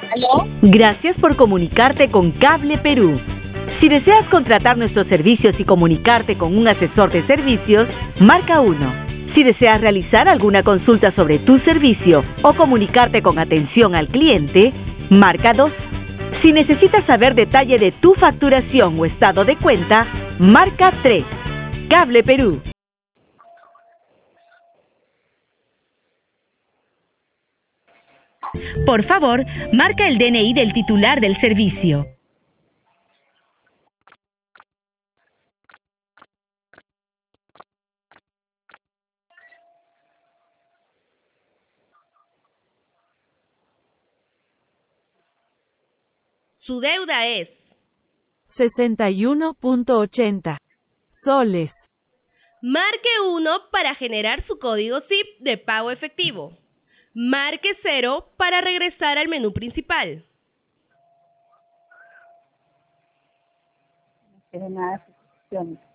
¿Aló? Gracias por comunicarte con Cable Perú. Si deseas contratar nuestros servicios y comunicarte con un asesor de servicios, marca 1. Si deseas realizar alguna consulta sobre tu servicio o comunicarte con atención al cliente, marca 2. Si necesitas saber detalle de tu facturación o estado de cuenta, marca 3. Cable Perú. Por favor, marca el DNI del titular del servicio. Su deuda es 61.80 soles. Marque 1 para generar su código SIP de pago efectivo. Marque 0 para regresar al menú principal. No quiero nada de suscripciones.